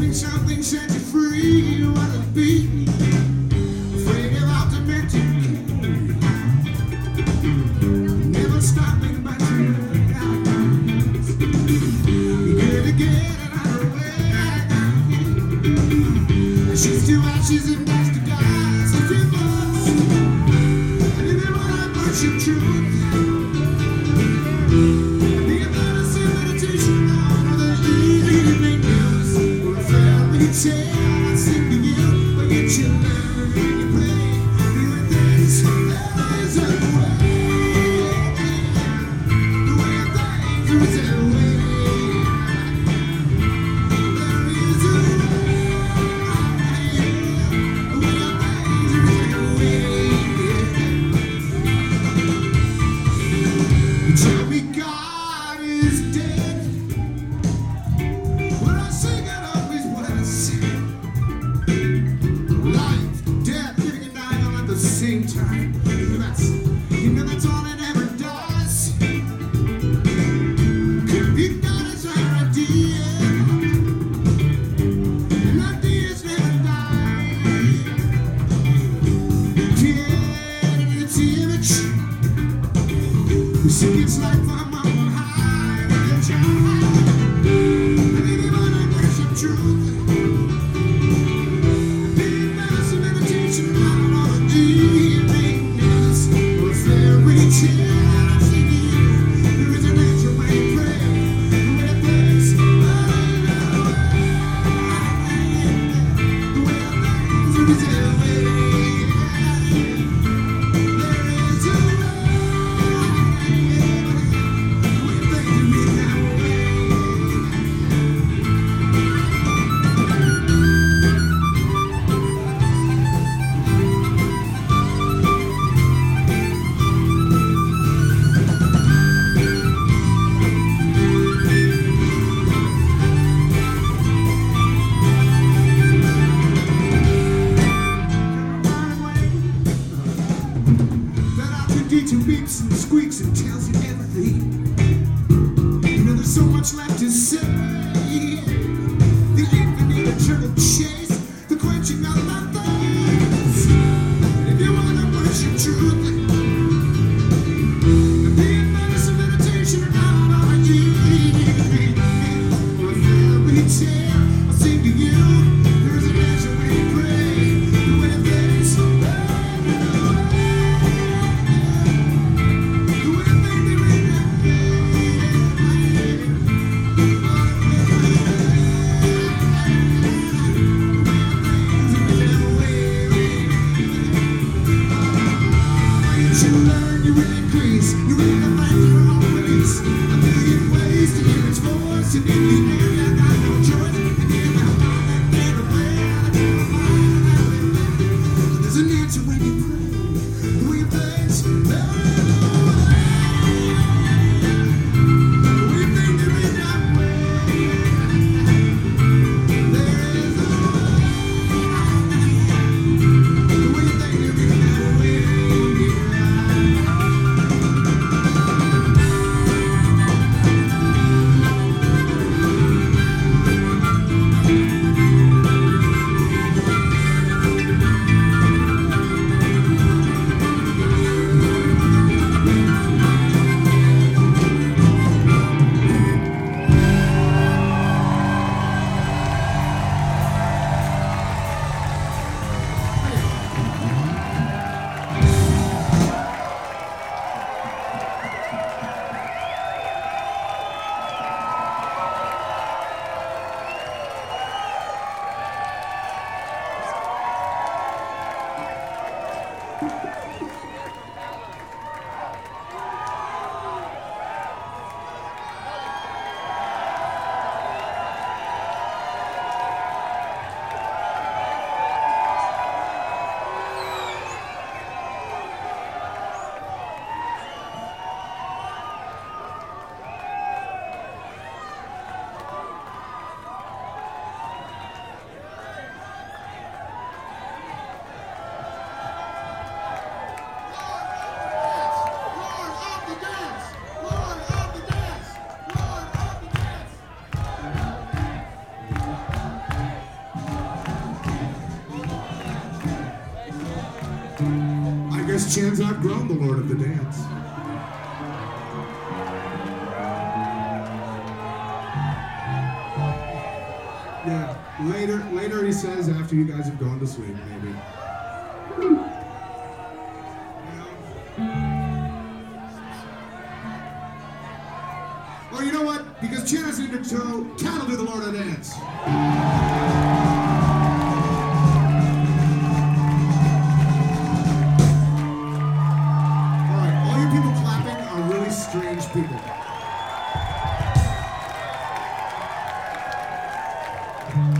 Something set you free, what it be? Afraid of ultimate never stop thinking about you. You're good to get it out of the way. She's too ashes and dust to guys. If you must, and if you want to push your truth, be a medicine meditation on the evening news or a family tale. I sing to you, but get you learn when you play. Doing things, there is a way. The way of things, there is a way. There is a way. The way of things, there is a way. You tell me God is dead. When I sing it up is what I say. Life, death, living and dying all at the same time. You know that's all it ever does. Could be God is our idea. And ideas never die. Created in its image. You see it's like from up high with a child. And if you want to bring some truth, be medicine meditation on all the evening news or a fairy tale. I sing to you, there is an angel when you pray. The way of things, the way of things, there is a way. There is a to beeps and squeaks and tells you everything. You know there's so much left to say. The infinite eternal chase, the quenching of my thirst. If you wanna worship truth, be a medicine meditation on all you need. Or a fairy tale, I'll sing to you. There is an answer when you pray. The way of things, you learn, you will increase, you will find your own release. A million ways to hear its voice, and in the end, I got no choice. And in the moment, guess Chan's outgrown the Lord of the Dance. Yeah, later he says after you guys have gone to sleep, maybe. Or you know what? Because Chan has into toe, Cat will do the Lord of the Dance. Alright, all you people clapping are really strange people.